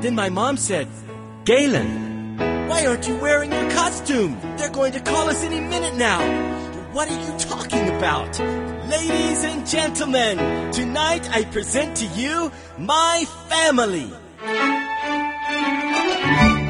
Then my mom said, Galen, why aren't you wearing your costume? They're going to call us any minute now. What are you talking about? Ladies and gentlemen, tonight I present to you my family.